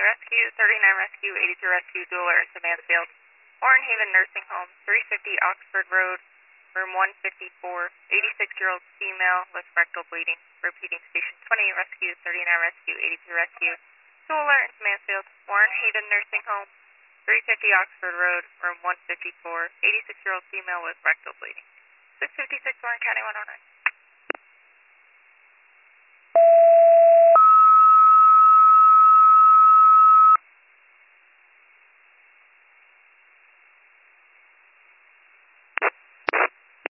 Rescue, 39 Rescue, 82 Rescue, Dueler into Mansfield. Warren Haven Nursing Home, 350 Oxford Road, room 154, 86-year-old female with rectal bleeding. Repeating, station 20, Rescue, 39 Rescue, 82 Rescue, Dueler into Mansfield. Warren Haven Nursing Home, 350 Oxford Road, room 154, 86-year-old female with rectal bleeding. 656 Warren County 109.